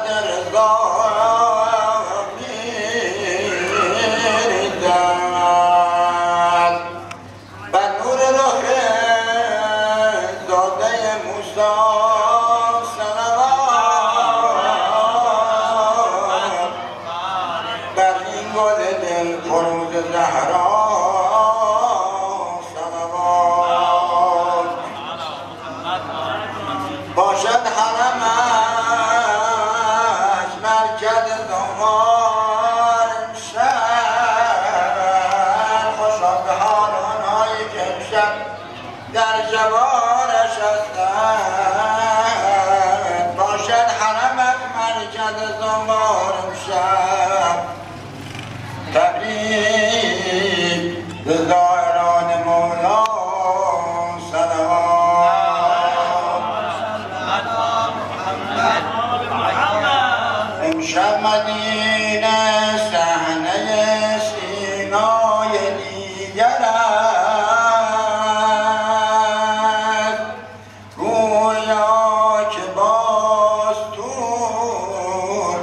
محمد رضا می‌ریزد بر نور رخ زاده موسی صلوات بر این گل دل فروز زهرا صلوات باشد حرمش مرکز زمار امشب خوشا به حال آنهایی که امشب در جوارش هستند باشد حرمش مرکز زمار امشب تبریک به زائران مولا امشب مدینه صحنه سینای دیگر است گویا که باز طور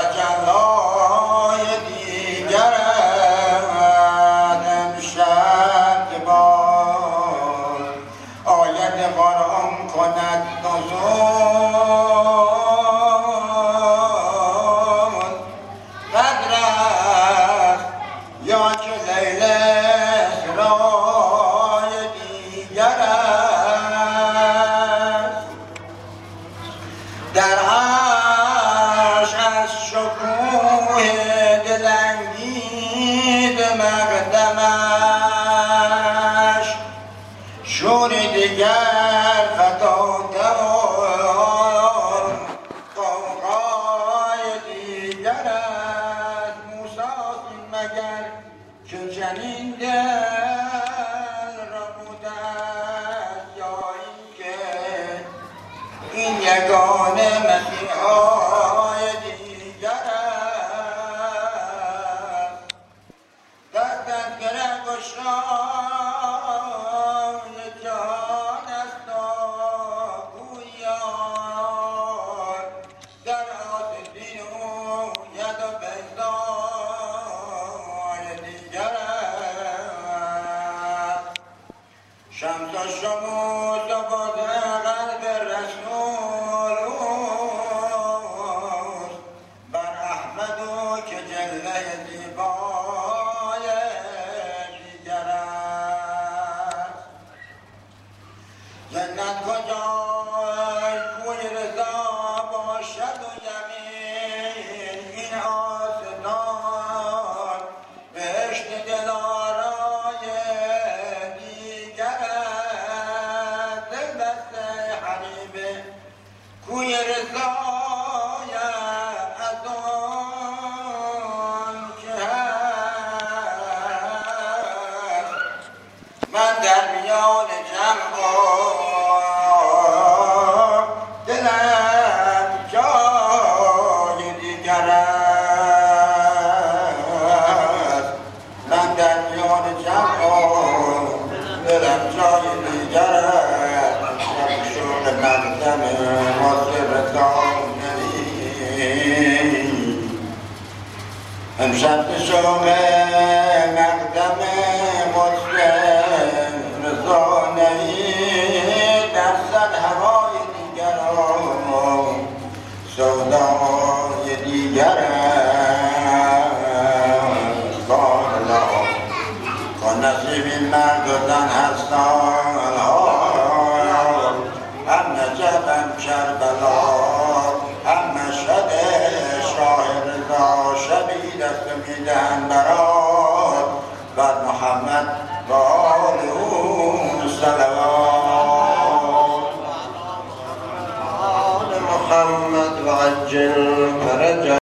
تجلای دیگر است امشب که باز آید قرآن کند نزول یا که لیل اسرای دیگر است در عرش از شکوه دلانگیز مقدمش شور دیگر فتادار قوقای دیگر است موسیٰ مگر که چنین دل را بوده است یا اینکه این یگانه مسیحای دیگر است دست از گره گشای جهان است گویا در آسمان روید و بیضای دیگر است شمس و شموس و باز قلب رسول اوست بر احمد که جلوه زیبای دیگر است جنت کجای کوی رضا باشد و یقین این آستان بهشت دلارای دیگر است دل بسته حبیب کوی رضای از آن که هست من در میان جمع دلم جای دیگر است من در میان جمع دلم جای دیگر است شوق مقدم مصر زانوی امشب به شوق مقدم مصر زانوی در سر هوای دیگر سودای دیگر است کن نصیب این مرد و زن هستان هم نجف هم کربلا هم مشهد شاه رضا شبی دست میدهند برات بر محمد و آل او صلوات آل محمد و عجل فرجا